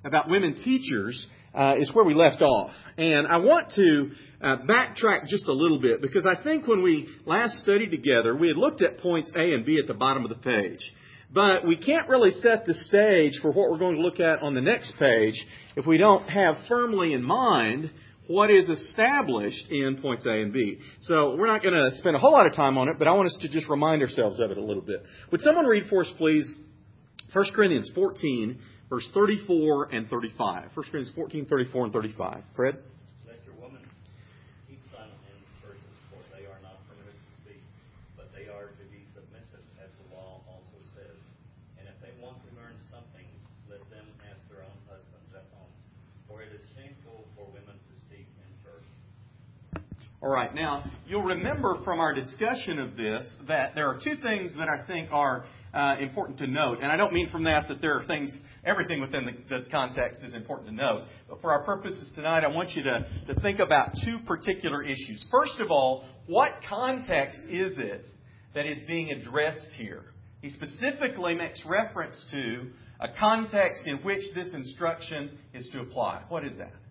about women teachers is where we left off. And I want to backtrack just a little bit because I think when we last studied together, we had looked at points A and B at the bottom of the page. But we can't really set the stage for what we're going to look at on the next page if we don't have firmly in mind what is established in points A and B. So we're not going to spend a whole lot of time on it, but I want us to just remind ourselves of it a little bit. Would someone read for us, please, 1 Corinthians 14, verse 34 and 35. 1 Corinthians 14, 34 and 35. Fred? Let your women keep silent in churches, for they are not permitted to speak, but they are to be submissive, as the law also says. And if they want to learn something, let them ask their own husbands at home. For it is shameful for women to speak in church. All right. Now, you'll remember from our discussion of this that there are two things that I think are important to note. And I don't mean from that there are things, everything within the context is important to note. But for our purposes tonight, I want you to think about two particular issues. First of all, what context is it that is being addressed here? He specifically makes reference to a context in which this instruction is to apply. What is that?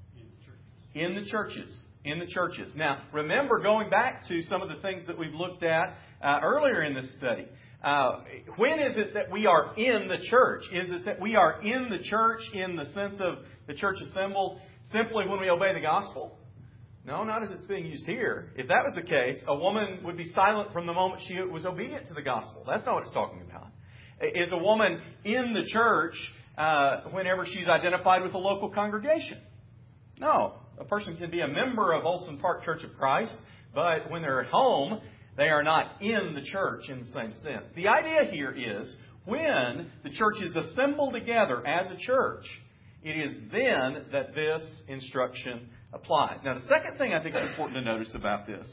In the churches. In the churches. Now, remember, going back to some of the things that we've looked at earlier in this study. When is it that we are in the church? Is it that we are in the church in the sense of the church assembled simply when we obey the gospel? No, not as it's being used here. If that was the case, a woman would be silent from the moment she was obedient to the gospel. That's not what it's talking about. Is a woman in the church whenever she's identified with a local congregation? No. A person can be a member of Olson Park Church of Christ, but when they're at home, they are not in the church in the same sense. The idea here is when the church is assembled together as a church, it is then that this instruction applies. Now, the second thing I think is important to notice about this,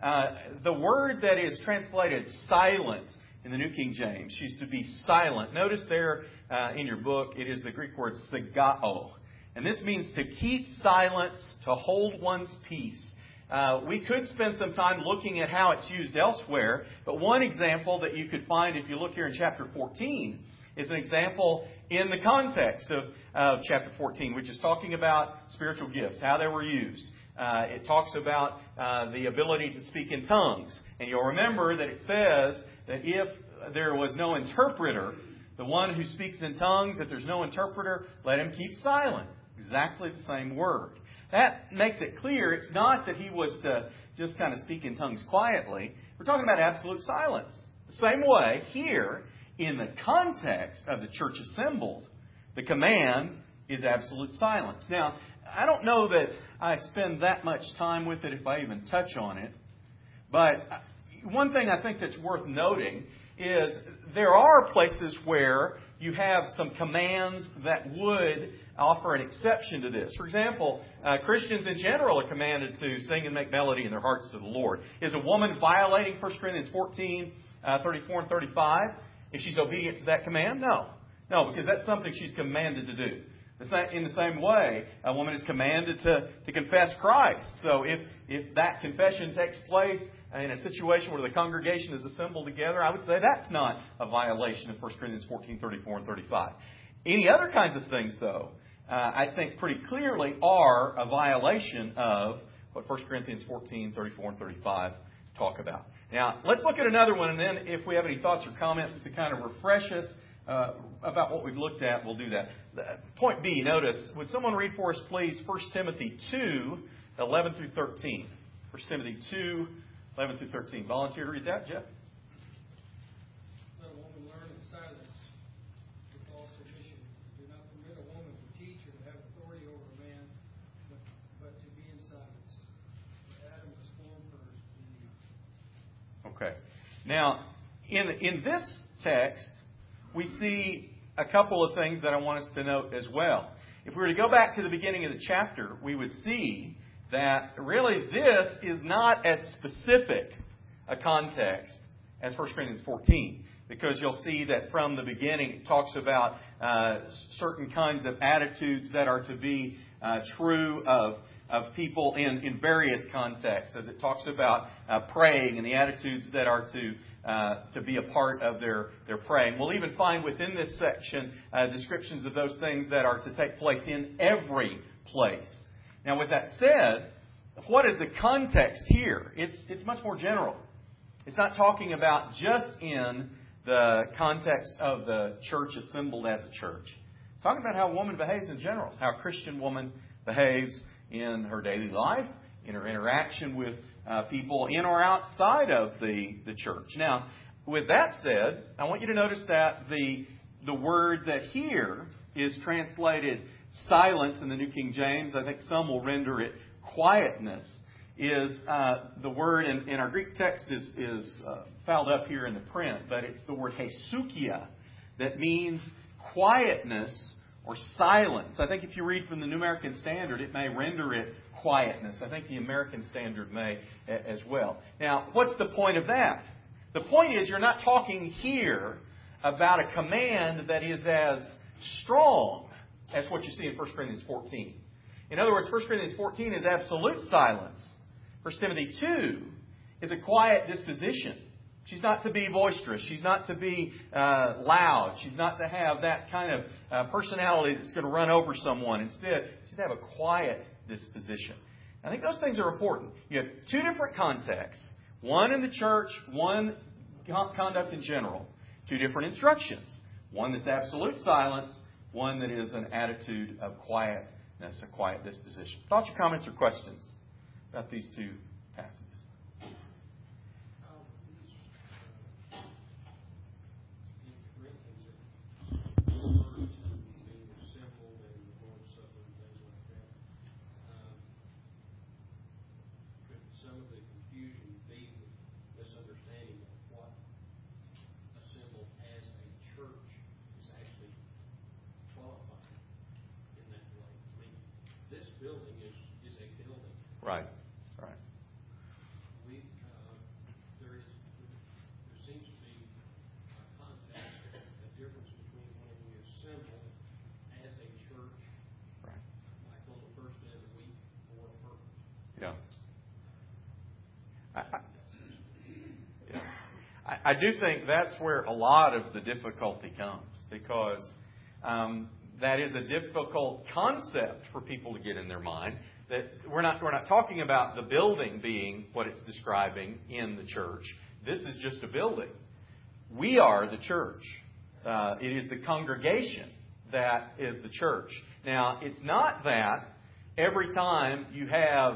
the word that is translated silent in the New King James, she's to be silent. Notice there in your book, it is the Greek word sigao. And this means to keep silence, to hold one's peace. We could spend some time looking at how it's used elsewhere, but one example that you could find if you look here in chapter 14 is an example in the context of chapter 14, which is talking about spiritual gifts, how they were used. It talks about the ability to speak in tongues. And you'll remember that it says that if there was no interpreter, the one who speaks in tongues, if there's no interpreter, let him keep silent. Exactly the same word. That makes it clear it's not that he was to just kind of speak in tongues quietly. We're talking about absolute silence. The same way, here, in the context of the church assembled, the command is absolute silence. Now, I don't know that I spend that much time with it if I even touch on it. But one thing I think that's worth noting is there are places where you have some commands that would offer an exception to this. For example, Christians in general are commanded to sing and make melody in their hearts to the Lord. Is a woman violating 1 Corinthians 14, 34 and 35 if she's obedient to that command? No. No, because that's something she's commanded to do. In the same way, a woman is commanded to confess Christ. So if that confession takes place in a situation where the congregation is assembled together, I would say that's not a violation of 1 Corinthians 14, 34 and 35. Any other kinds of things, though, I think pretty clearly are a violation of what 1 Corinthians 14, 34 and 35 talk about. Now, let's look at another one, and then if we have any thoughts or comments to kind of refresh us about what we've looked at, we'll do that. Point B, notice, would someone read for us, please, 1 Timothy 2, 11 through 13. 1 Timothy 2, 11 through 13. Volunteer to read that, Jeff? Let a woman learn in silence with all submission. Do not permit a woman to teach or to have authority over a man, but to be in silence. For Adam was formed first, then Eve. Okay. Now, in this text, we see a couple of things that I want us to note as well. If we were to go back to the beginning of the chapter, we would see that really this is not as specific a context as 1 Corinthians 14. Because you'll see that from the beginning it talks about certain kinds of attitudes that are to be true of people in various contexts. As it talks about praying and the attitudes that are to to be a part of their praying. We'll even find within this section descriptions of those things that are to take place in every place. Now, with that said, what is the context here? It's much more general. It's not talking about just in the context of the church assembled as a church. It's talking about how a woman behaves in general, how a Christian woman behaves in her daily life, in her interaction with people in or outside of the church. Now, with that said, I want you to notice that the word that here is translated silence in the New King James, I think some will render it quietness, is the word in our Greek text is fouled up here in the print, but it's the word hesukia that means quietness or silence. I think if you read from the New American Standard, it may render it quietness. I think the American Standard may as well. Now, what's the point of that? The point is you're not talking here about a command that is as strong as what you see in 1 Corinthians 14. In other words, 1 Corinthians 14 is absolute silence. 1 Timothy 2 is a quiet disposition. She's not to be boisterous. She's not to be loud. She's not to have that kind of personality that's going to run over someone. Instead, she's to have a quiet disposition. I think those things are important. You have two different contexts. One in the church, one conduct in general. Two different instructions. One that's absolute silence. One that is an attitude of quietness, a quiet disposition. Thoughts or comments or questions about these two passages? Right. Right. There seems to be a context, a difference between when we assemble as a church, right, like on the first day of the week, for a purpose. Yeah. I do think that's where a lot of the difficulty comes, because that is a difficult concept for people to get in their mind. That we're not talking about the building being what it's describing in the church. This is just a building. We are the church. It is the congregation that is the church. Now, it's not that every time you have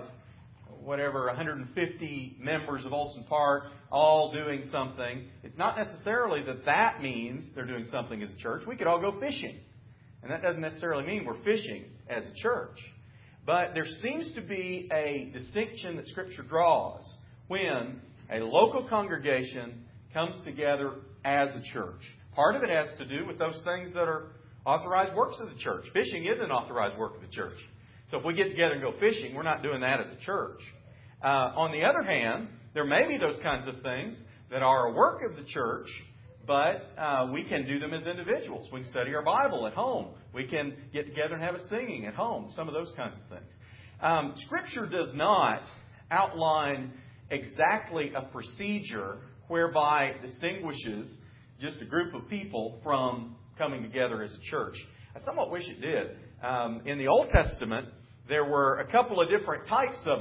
150 members of Olson Park all doing something, it's not necessarily that means they're doing something as a church. We could all go fishing. And that doesn't necessarily mean we're fishing as a church. But there seems to be a distinction that Scripture draws when a local congregation comes together as a church. Part of it has to do with those things that are authorized works of the church. Fishing is an authorized work of the church. So if we get together and go fishing, we're not doing that as a church. On the other hand, there may be those kinds of things that are a work of the church, but we can do them as individuals. We can study our Bible at home. We can get together and have a singing at home. Some of those kinds of things. Scripture does not outline exactly a procedure whereby it distinguishes just a group of people from coming together as a church. I somewhat wish it did. In the Old Testament, there were a couple of different types of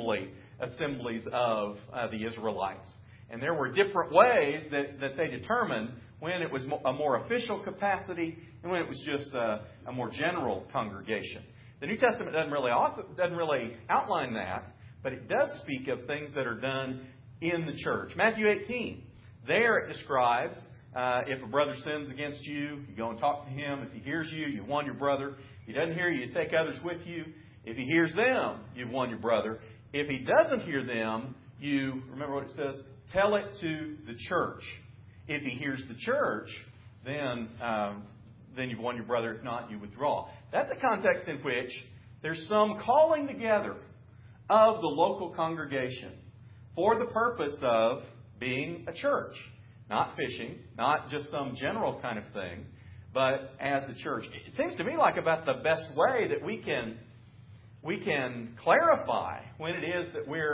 assemblies of the Israelites. And there were different ways that they determined when it was a more official capacity and when it was just a more general congregation. The New Testament doesn't really outline that, but it does speak of things that are done in the church. Matthew 18, there it describes if a brother sins against you, you go and talk to him. If he hears you, you won your brother. If he doesn't hear you, you take others with you. If he hears them, you've won your brother. If he doesn't hear them, you, remember what it says, tell it to the church. If he hears the church, then you've won your brother. If not, you withdraw. That's a context in which there's some calling together of the local congregation for the purpose of being a church. Not fishing, not just some general kind of thing, but as a church. It seems to me like about the best way that we can clarify when it is that we're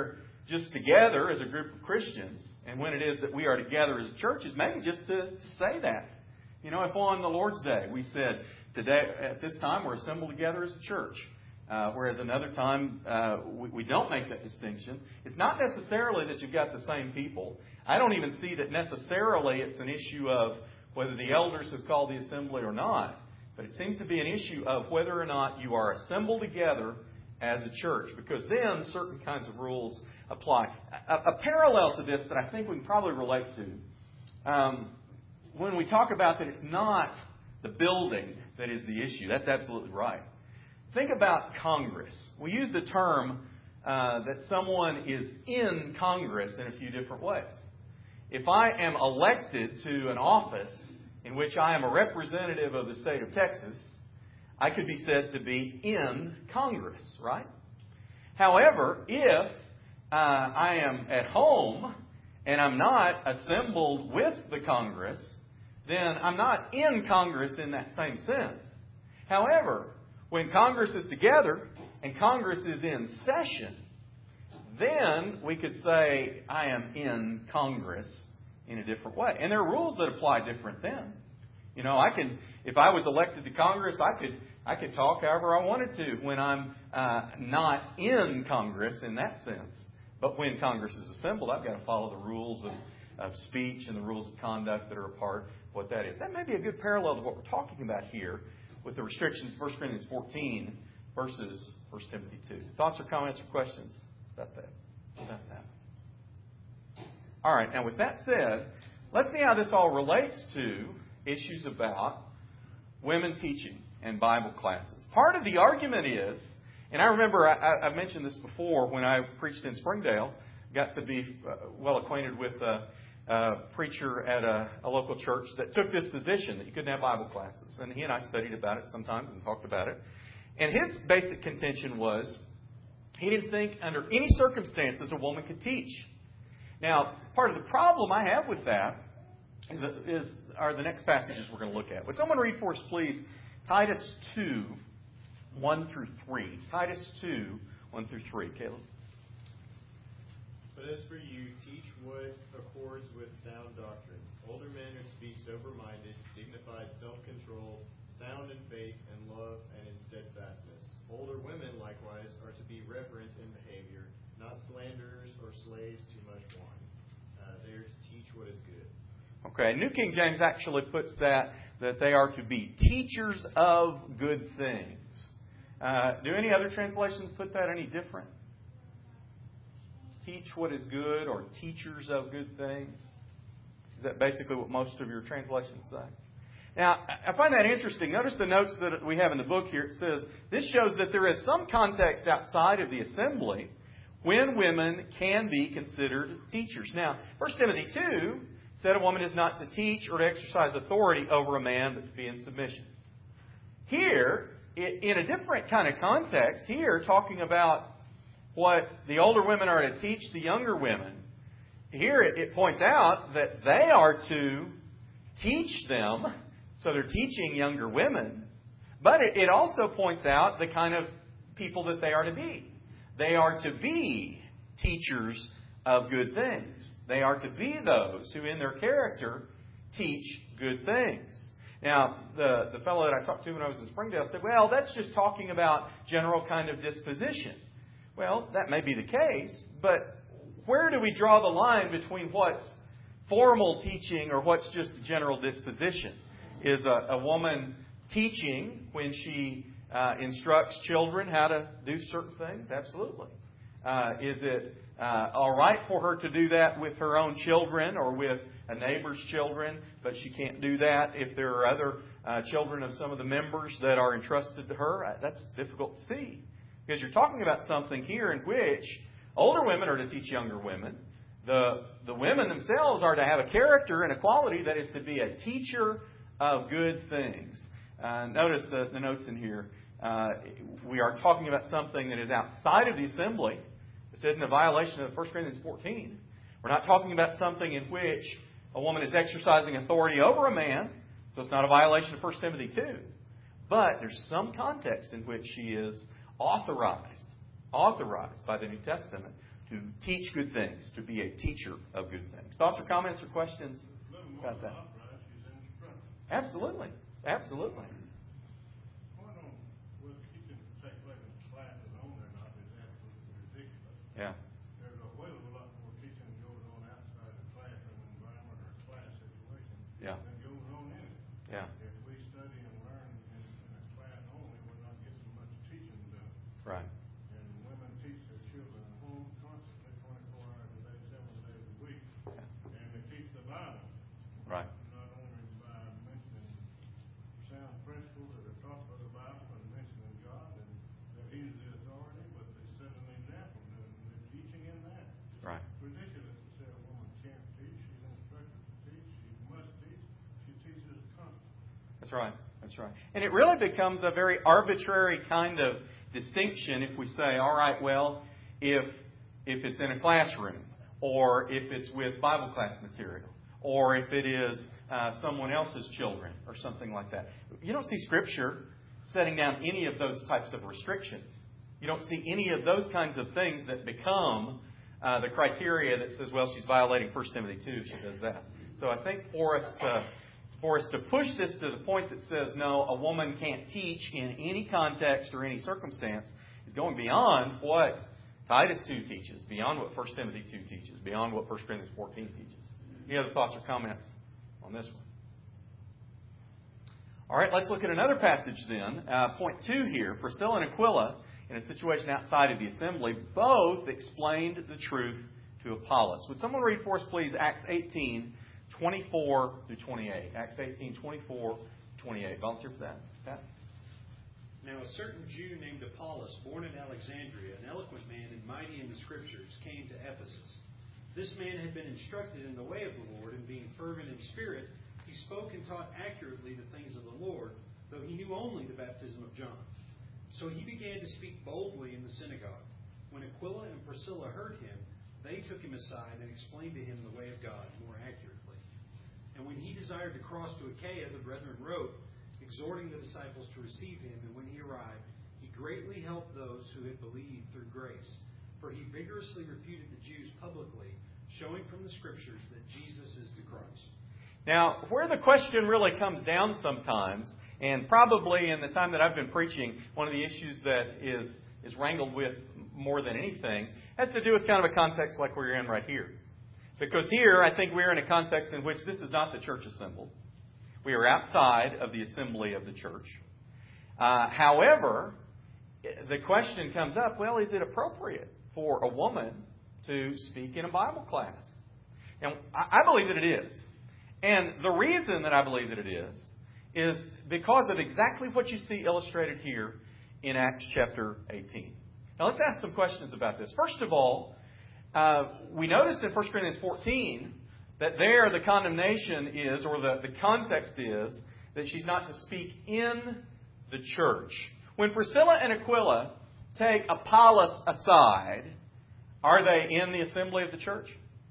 just together as a group of Christians, and when it is that we are together as a church, is maybe just to say that. You know, if on the Lord's Day we said, today, at this time, we're assembled together as a church, whereas another time we don't make that distinction, it's not necessarily that you've got the same people. I don't even see that necessarily it's an issue of whether the elders have called the assembly or not, but it seems to be an issue of whether or not you are assembled together as a church, because then certain kinds of rules apply. A parallel to this that I think we can probably relate to, when we talk about that it's not the building that is the issue, that's absolutely right. Think about Congress. We use the term that someone is in Congress in a few different ways. If I am elected to an office in which I am a representative of the state of Texas, I could be said to be in Congress, right? However, if I am at home and I'm not assembled with the Congress, then I'm not in Congress in that same sense. However, when Congress is together and Congress is in session, then we could say I am in Congress in a different way. And there are rules that apply different then. You know, if I was elected to Congress, I could talk however I wanted to when I'm not in Congress in that sense. But when Congress is assembled, I've got to follow the rules of speech and the rules of conduct that are a part of what that is. That may be a good parallel to what we're talking about here with the restrictions of 1 Corinthians 14 versus 1 Timothy 2. Thoughts or comments or questions about that? All right, now with that said, let's see how this all relates to issues about women teaching and Bible classes. Part of the argument is, and I remember I've mentioned this before when I preached in Springdale, got to be well acquainted with a preacher at a local church that took this position that you couldn't have Bible classes. And he and I studied about it sometimes and talked about it. And his basic contention was he didn't think under any circumstances a woman could teach. Now, part of the problem I have with that are the next passages we're going to look at. Would someone read for us, please, Titus 2, 1 through 3. Titus 2, 1 through 3. Caleb? But as for you, teach what accords with sound doctrine. Older men are to be sober-minded, dignified, self-controlled, sound in faith and love and in steadfastness. Older women, likewise, are to be reverent in behavior, not slanderers or slaves to much wine. They are to teach what is good. Okay, New King James actually puts that they are to be teachers of good things. Do any other translations put that any different? Teach what is good or teachers of good things? Is that basically what most of your translations say? Now, I find that interesting. Notice the notes that we have in the book here. It says, this shows that there is some context outside of the assembly when women can be considered teachers. Now, 1 Timothy 2 said a woman is not to teach or to exercise authority over a man, but to be in submission. Here, in a different kind of context, here talking about what the older women are to teach the younger women, here it points out that they are to teach them, so they're teaching younger women, but it also points out the kind of people that they are to be. They are to be teachers of good things. They are to be those who in their character teach good things. Now, the fellow that I talked to when I was in Springdale said, well, that's just talking about general kind of disposition. Well, that may be the case, but where do we draw the line between what's formal teaching or what's just general disposition? Is a woman teaching when she instructs children how to do certain things? Absolutely. Is it all right for her to do that with her own children or with a neighbor's children, but she can't do that if there are other children of some of the members that are entrusted to her? That's difficult to see. Because you're talking about something here in which older women are to teach younger women. The women themselves are to have a character and a quality that is to be a teacher of good things. Notice the notes in here. We are talking about something that is outside of the assembly. This isn't a violation of 1 Corinthians 14. We're not talking about something in which a woman is exercising authority over a man, so it's not a violation of 1 Timothy 2. But there's some context in which she is authorized by the New Testament to teach good things, to be a teacher of good things. Thoughts or comments or questions about that? Absolutely. Absolutely. Yeah. There's a whale of a lot more teaching that goes on outside the classroom environment or class situation than goes on in it. Yeah. If we study and learn in a class only, we're not getting much teaching done. Right. And women teach their children at home constantly, 24 hours a day, 7 days a week. Yeah. And they teach the Bible. Right. Not only by mentioning sound principles that are taught by the Bible and mentioning God and that He's the authority, but they set an example doing the teaching in that. Right. It's ridiculous to say a woman can't teach. She's instructed to teach. She must teach. She teaches constantly. That's right. That's right. And it really becomes a very arbitrary kind of distinction if we say, all right, well, if it's in a classroom, or if it's with Bible class material, or if it is someone else's children, or something like that. You don't see Scripture setting down any of those types of restrictions. You don't see any of those kinds of things that become the criteria that says, well, she's violating 1 Timothy 2 if she does that. So I think for us to push this to the point that says, no, a woman can't teach in any context or any circumstance is going beyond what Titus 2 teaches, beyond what 1 Timothy 2 teaches, beyond what 1 Corinthians 14 teaches. Any other thoughts or comments on this one? All right, let's look at another passage then. Point 2 here. Priscilla and Aquila, in a situation outside of the assembly, both explained the truth to Apollos. Would someone read for us, please, Acts 18, 24 through 28. Acts 18, 24 28. Volunteer for that? Pat? Now a certain Jew named Apollos, born in Alexandria, an eloquent man and mighty in the Scriptures, came to Ephesus. This man had been instructed in the way of the Lord, and being fervent in spirit, he spoke and taught accurately the things of the Lord, though he knew only the baptism of John. So he began to speak boldly in the synagogue. When Aquila and Priscilla heard him, they took him aside and explained to him the way of God more accurately. And when he desired to cross to Achaia, the brethren wrote, exhorting the disciples to receive him, and when he arrived, he greatly helped those who had believed through grace. For he vigorously refuted the Jews publicly, showing from the Scriptures that Jesus is the Christ. Now, where the question really comes down sometimes, and probably in the time that I've been preaching, one of the issues that is wrangled with more than anything has to do with kind of a context like we're in right here. Because here, I think we're in a context in which this is not the church assembled. We are outside of the assembly of the church. However, the question comes up, well, is it appropriate for a woman to speak in a Bible class? And I believe that it is. And the reason that I believe that it is because of exactly what you see illustrated here in Acts chapter 18. Now, let's ask some questions about this. First of all, we noticed in 1 Corinthians 14 that there the condemnation is, or the context is, that she's not to speak in the church. When Priscilla and Aquila take Apollos aside, are they in the assembly of the church?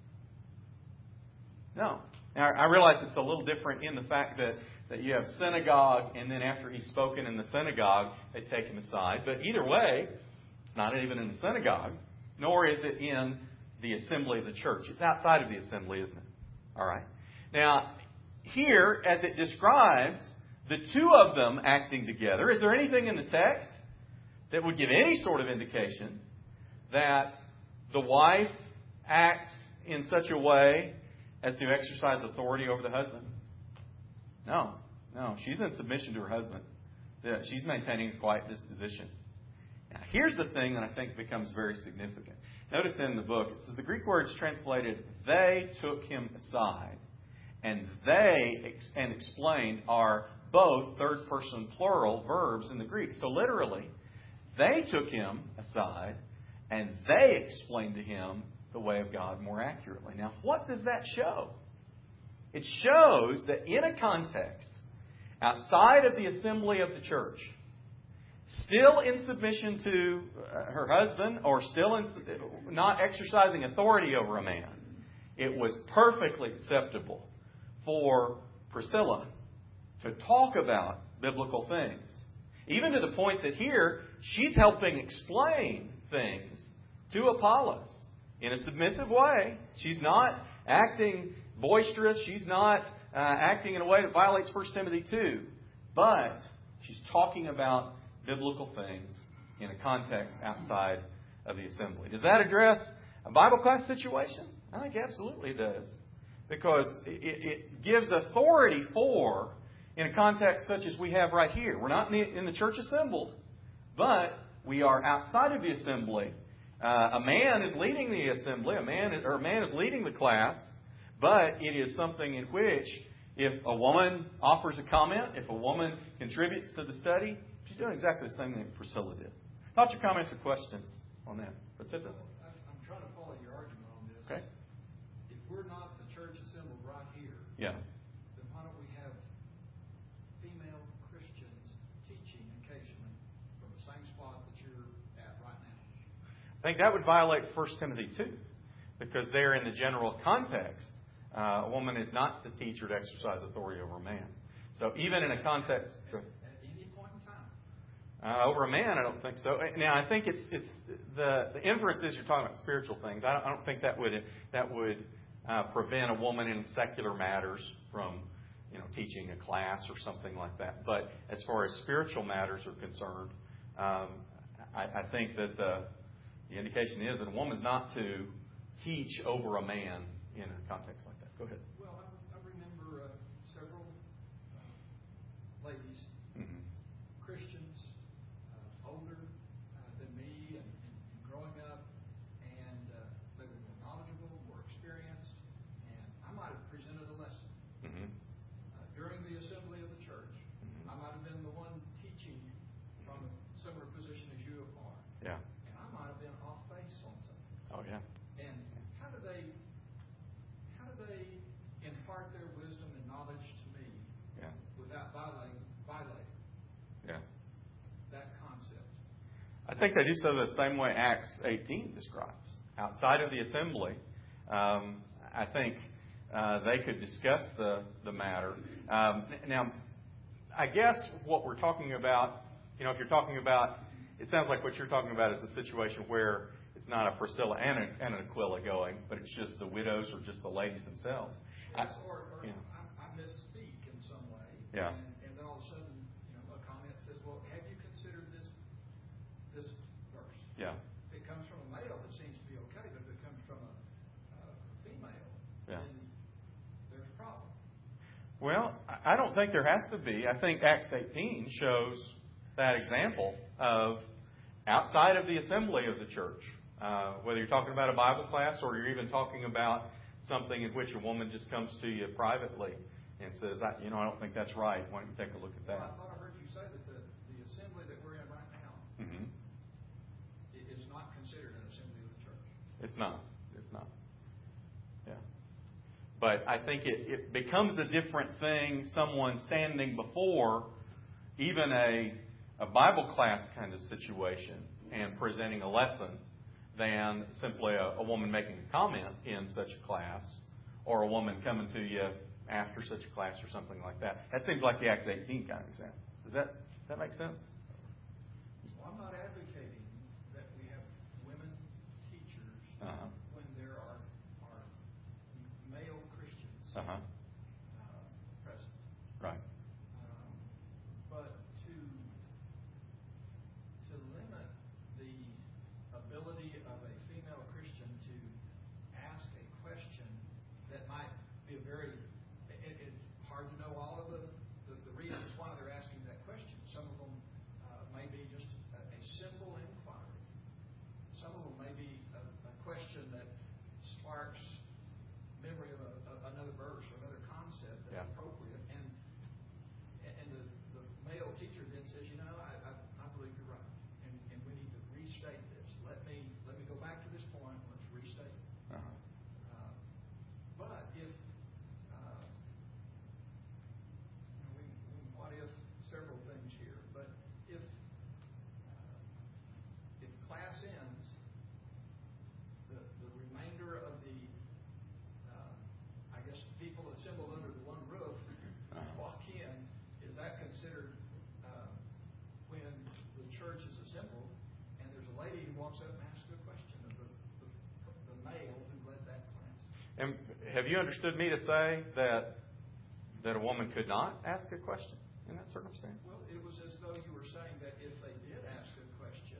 No. Now, I realize it's a little different in the fact that you have synagogue, and then after he's spoken in the synagogue, they take him aside. But either way, it's not even in the synagogue, nor is it in the assembly of the church. It's outside of the assembly, isn't it? All right. Now, here, as it describes the two of them acting together, is there anything in the text that would give any sort of indication that the wife acts in such a way as to exercise authority over the husband? No. She's in submission to her husband. She's maintaining a quiet disposition. Now, here's the thing that I think becomes very significant. Notice in the book, it says the Greek words translated, they took him aside, and they and explained are both third person plural verbs in the Greek. So literally, they took him aside, and they explained to him the way of God more accurately. Now, what does that show? It shows that in a context outside of the assembly of the church, still in submission to her husband, or still not exercising authority over a man, it was perfectly acceptable for Priscilla to talk about biblical things. Even to the point that here, she's helping explain things to Apollos. in a submissive way. She's not acting boisterous. She's not acting in a way that violates 1 Timothy 2. But she's talking about biblical things in a context outside of the assembly. Does that address a Bible class situation? I think absolutely it does. Because it gives authority for, in a context such as we have right here. We're not in the church assembled, but we are outside of the assembly. A man is leading the assembly, a man is leading the class, but it is something in which if a woman offers a comment, if a woman contributes to the study, she's doing exactly the same thing that Priscilla did. Thoughts or comments or questions on that? Priscilla? I'm trying to follow your argument on this. Okay. If we're not the church assembled right here, Yeah. then why don't we have female Christians teaching occasionally from the same spot that you're at right now? I think that would violate 1 Timothy 2, because there in the general context, a woman is not to teach or to exercise authority over a man. So even in a context... At any point in time? Over a man, I don't think so. Now, I think it's the inference is you're talking about spiritual things. I don't think that would prevent a woman in secular matters from teaching a class or something like that. But as far as spiritual matters are concerned, I think that the indication is that a woman's not to teach over a man in a context like that. Go ahead. Well, I remember several ladies, Christians, older than me and growing up, and they were more knowledgeable, more experienced, and I might have presented a lesson. During the assembly of the church, I might have been the one teaching from a similar position as you are. Yeah. And I might have been off base on something. Oh, yeah. And how do they impart their wisdom and knowledge to me without violating that concept? I think they do so the same way Acts 18 describes. Outside of the assembly, I think they could discuss the matter. Now, I guess what we're talking about, if you're talking about, it sounds like what you're talking about is a situation where it's not a Priscilla and an Aquila going, but it's just the widows or just the ladies themselves. Yes, or I misspeak in some way. Yeah. And then all of a sudden, a comment says, well, have you considered this verse? Yeah. If it comes from a male, it seems to be okay, but if it comes from a female, then there's a problem. Well, I don't think there has to be. I think Acts 18 shows that example of outside of the assembly of the church. Whether you're talking about a Bible class or you're even talking about something in which a woman just comes to you privately and says, I don't think that's right. Why don't you take a look at that? Well, I thought I heard you say that the assembly that we're in right now is not considered an assembly of the church. It's not. Yeah. But I think it becomes a different thing, someone standing before even a Bible class kind of situation and presenting a lesson than simply a woman making a comment in such a class or a woman coming to you after such a class or something like that. That seems like the Acts 18 kind of example. Does that make sense? Well, I'm not advocating that we have women teachers when there are male Christians present. Right. But to limit the ability of a female Christian to ask a question that might be it's hard to know all of the reasons why they're asking that question. Some of them may be just a simple inquiry. Some of them may be a question that sparks memory of another verse or another concept that's appropriate. And the male teacher then says, I believe you're right, and we need to restate this. Let me go back to this point. Let's restate it. But if what if several things here? But if class ends, the remainder of the people assembled under the one roof walk in. Is that considered when the church is assembled and there's a lady who walks up and asks a question of the male have you understood me to say that a woman could not ask a question in that circumstance? Well, it was as though you were saying that if they did ask a question,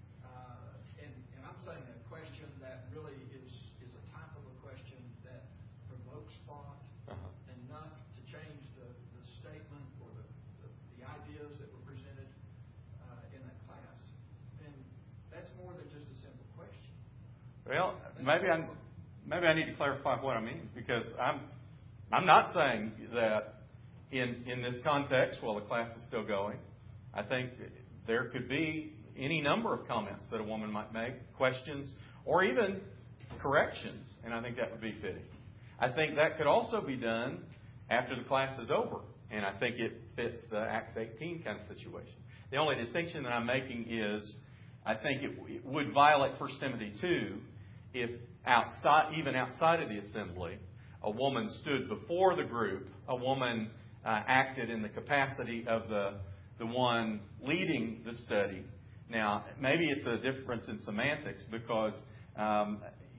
and I'm saying a question that really is a type of a question that provokes thought enough to change the statement or the ideas that were presented in that class, then that's more than just a simple question. Well, maybe I need to clarify what I mean, because I'm not saying that in this context, while the class is still going, I think there could be any number of comments that a woman might make, questions, or even corrections, and I think that would be fitting. I think that could also be done after the class is over, and I think it fits the Acts 18 kind of situation. The only distinction that I'm making is I think it would violate 1 Timothy 2 if even outside of the assembly, a woman stood before the group, a woman acted in the capacity of the one leading the study. Now, maybe it's a difference in semantics because, I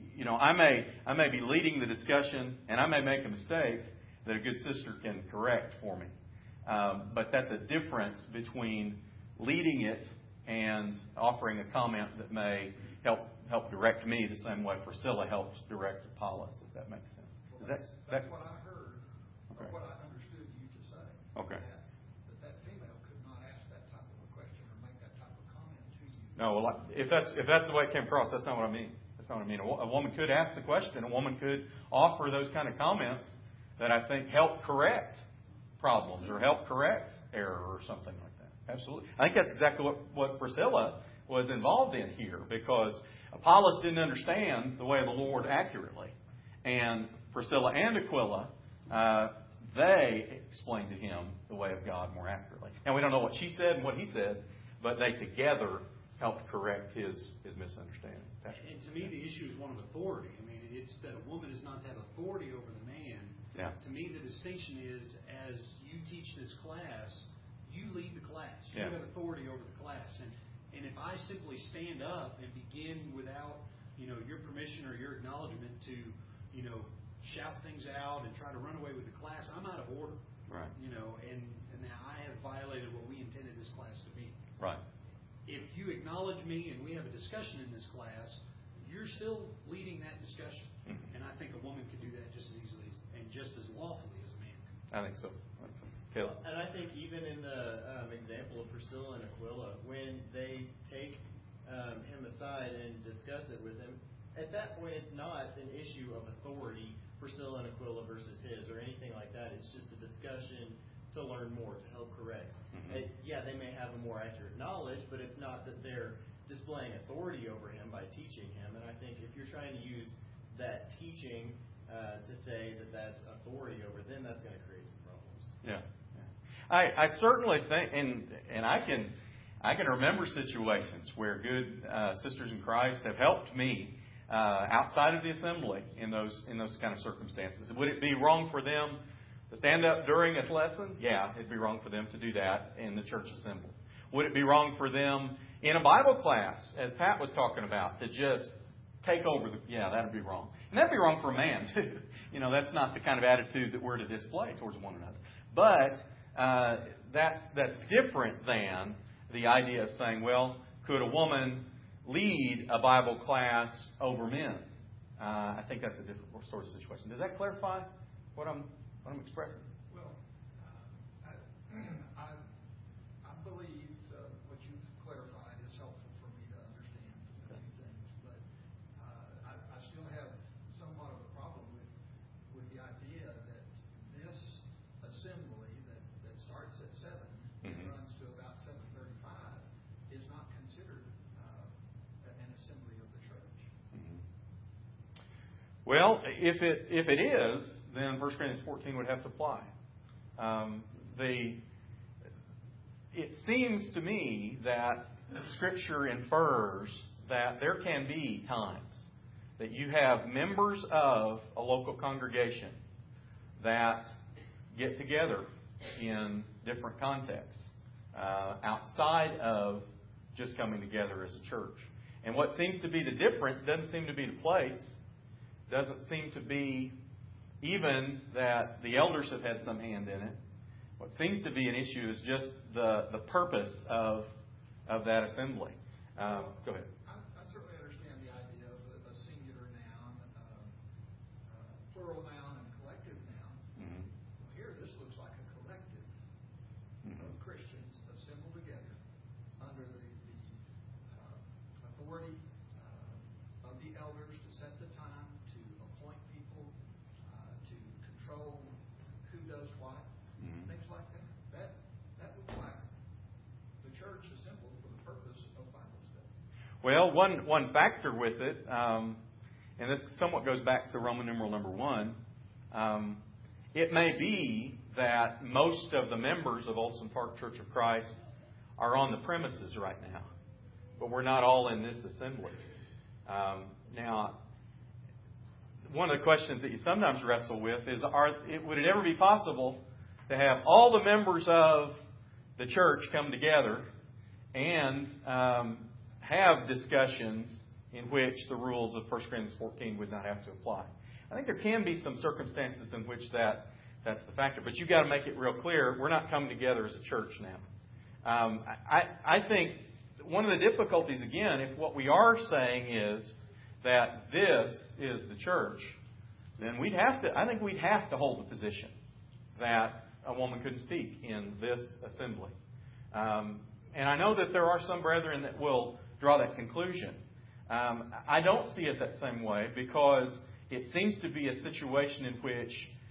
may be leading the discussion and I may make a mistake that a good sister can correct for me. But that's a difference between leading it and offering a comment that may help direct me the same way Priscilla helped direct Apollos, if that makes sense. Well, that's what I heard, or what I understood you to say. Okay. That female could not ask that type of a question or make that type of comment to you. No, well, if that's the way it came across, that's not what I mean. That's not what I mean. A woman could ask the question. A woman could offer those kind of comments that I think help correct problems or help correct error or something like that. Absolutely. I think that's exactly what Priscilla was involved in here, because Apollos didn't understand the way of the Lord accurately. And Priscilla and Aquila, they explained to him the way of God more accurately. And we don't know what she said and what he said, but they together helped correct his misunderstanding. And to me, the issue is one of authority. I mean, it's that a woman is not to have authority over the man. Yeah. To me, the distinction is, as you teach this class, you lead the class. You have authority over the class. And if I simply stand up and begin without, your permission or your acknowledgement to, shout things out and try to run away with the class, I'm out of order. Right. And now I have violated what we intended this class to be. Right. If you acknowledge me and we have a discussion in this class, you're still leading that discussion. Mm-hmm. And I think a woman can do that just as easily and just as lawfully as a man can. I think so. Caleb? And I think even in the example of Priscilla and Aquila, when they take him aside and discuss it with him, at that point it's not an issue of authority, Priscilla and Aquila versus his, or anything like that. It's just a discussion to learn more, to help correct. Mm-hmm. They may have a more accurate knowledge, but it's not that they're displaying authority over him by teaching him. And I think if you're trying to use that teaching to say that that's authority over them, that's going to create some problems. Yeah. I certainly think, and I can remember situations where good sisters in Christ have helped me outside of the assembly in those kind of circumstances. Would it be wrong for them to stand up during a lesson? Yeah, it'd be wrong for them to do that in the church assembly. Would it be wrong for them in a Bible class, as Pat was talking about, to just take over that'd be wrong. And that'd be wrong for a man, too. That's not the kind of attitude that we're to display towards one another. But that's different than the idea of saying, well, could a woman lead a Bible class over men? I think that's a different sort of situation. Does that clarify what I'm expressing? Well, I believe what you've clarified is helpful for me to understand a few things, but I still have somewhat of a problem with the idea that this assembly that starts at 7 and runs to about 7:35 is not considered an assembly of the church. Mm-hmm. Well, if it is, then 1 Corinthians 14 would have to apply. It seems to me that Scripture infers that there can be times that you have members of a local congregation that get together in different contexts outside of just coming together as a church. And what seems to be the difference doesn't seem to be the place, doesn't seem to be even that the elders have had some hand in it. What seems to be an issue is just the purpose of that assembly. Go ahead. I certainly understand the idea of a singular noun, plural noun, and collective noun. Mm-hmm. Well, here, this looks like a collective of Christians assembled together under the authority of the elders to set the time, to appoint people, to control who does what, things like that. That looks like the church assembled for the purpose of Bible study. Well, one factor with it, and this somewhat goes back to Roman numeral number 1, it may be that most of the members of Olson Park Church of Christ are on the premises right now, but we're not all in this assembly. Now, one of the questions that you sometimes wrestle with is, would it ever be possible to have all the members of the church come together and have discussions in which the rules of 1 Corinthians 14 would not have to apply? I think there can be some circumstances in which that's the factor, but you've got to make it real clear, we're not coming together as a church now. I think one of the difficulties, again, if what we are saying is that this is the church, then I think we'd have to hold the position that a woman couldn't speak in this assembly. And I know that there are some brethren that will draw that conclusion. I don't see it that same way, because it seems to be a situation in which,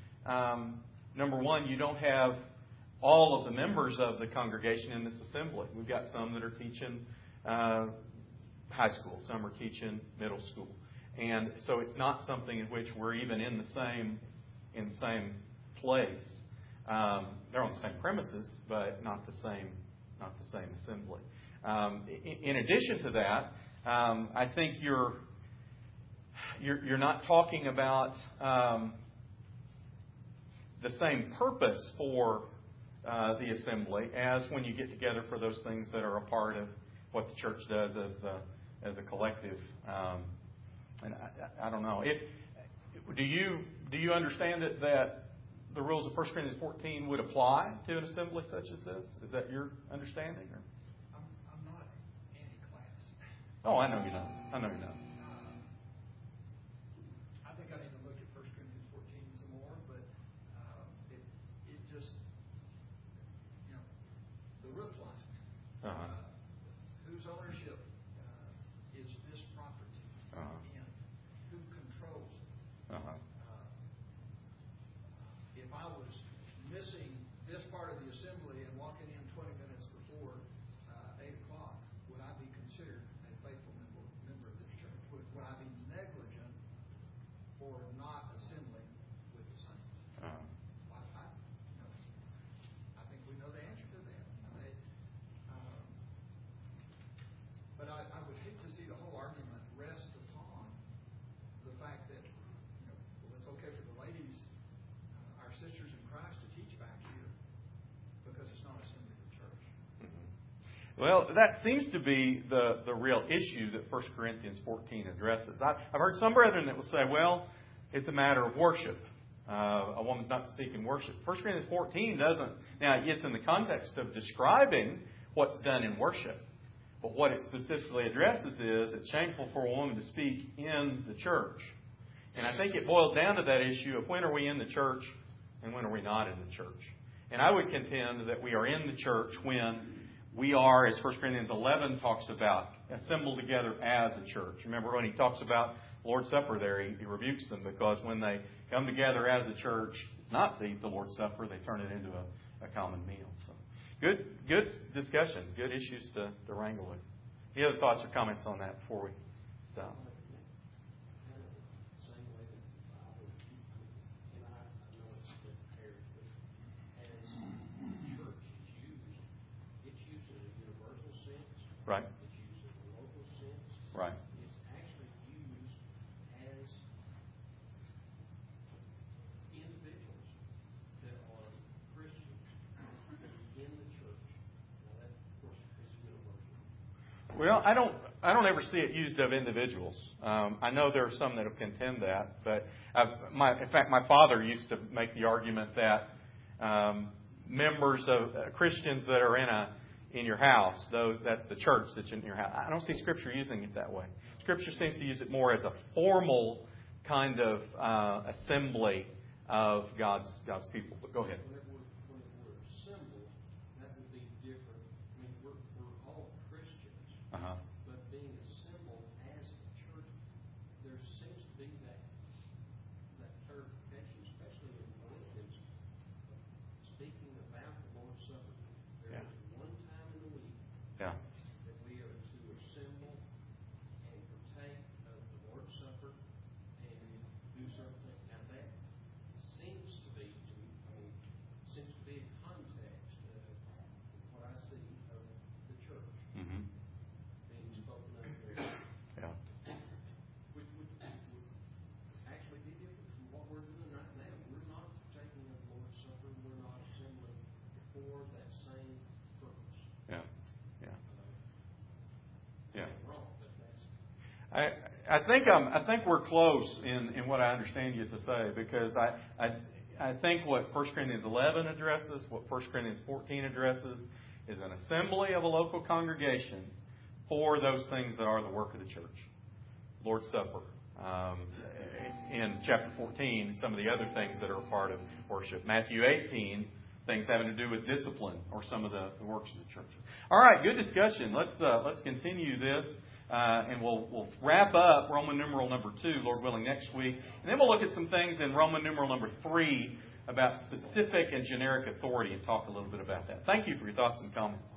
number one, you don't have all of the members of the congregation in this assembly. We've got some that are teaching high school, some are teaching middle school, and so it's not something in which we're even in the same place. They're on the same premises, but not the same assembly. In addition to that, I think you're not talking about the same purpose for the assembly as when you get together for those things that are a part of what the church does as a collective. And I don't know. Do you understand that the rules of 1 Corinthians 14 would apply to an assembly such as this? Is that your understanding? Or? I'm not anti-class. Oh, I know you're not. I know you're not. I think I need to look at 1 Corinthians 14 some more, but it just, the roof line. Whose ownership is this property? And who controls it? If I was missing this part of the assembly and walking in 20 minutes before 8 o'clock, would I be considered a faithful member of this church? Would I be negligent for not assembling with the saints? I think we know the answer to that. But I would hate to see the whole argument rest upon the fact that, well, it's okay for the ladies, our sisters in Christ, to teach back here because it's not assembly of the church. Well, that seems to be the real issue that 1 Corinthians 14 addresses. I've heard some brethren that will say, well, it's a matter of worship. A woman's not to speak in worship. 1 Corinthians 14 doesn't. Now, it's in the context of describing what's done in worship. But what it specifically addresses is it's shameful for a woman to speak in the church. And I think it boils down to that issue of when are we in the church and when are we not in the church. And I would contend that we are in the church when we are, as 1 Corinthians 11 talks about, assembled together as a church. Remember when he talks about Lord's Supper there, he rebukes them because when they come together as a church, it's not the Lord's Supper, they turn it into a common meal. So, good discussion, good issues to wrangle with. Any other thoughts or comments on that before we stop? Right. It's used in a local sense. Right. It's actually used as individuals that are Christians in the church. Now that, of course, is universal. Well, I don't ever see it used of individuals. I know there are some that will contend that, but in fact, my father used to make the argument that members of Christians that are in your house, though that's the church that's in your house. I don't see Scripture using it that way. Scripture seems to use it more as a formal kind of assembly of God's people. But go ahead. When it were assembled, that would be different. I mean, we're all Christians, Uh-huh. but being assembled as a church, there seems to be that clarification, especially in Philippians, speaking about the Lord's Supper. There Yeah. is one time in the week Yeah. that we are to assemble and partake of the Lord's Supper and do certain things. Now that seems to be a context of what I see of the church Mm-hmm. being spoken of there, Yeah. which would actually be different from what we're doing right now. We're not taking of the Lord's Supper. We're not assembling for that same purpose. Yeah. Yeah. Yeah. Wrong, but that's. I think we're close in what I understand you to say, because I think what 1 Corinthians 11 addresses, what 1 Corinthians 14 addresses, is an assembly of a local congregation for those things that are the work of the church. Lord's Supper. In chapter 14, some of the other things that are a part of worship. Matthew 18, things having to do with discipline or some of the works of the church. All right, good discussion. Let's continue this. And we'll wrap up Roman numeral number 2, Lord willing, next week. And then we'll look at some things in Roman numeral number 3 about specific and generic authority and talk a little bit about that. Thank you for your thoughts and comments.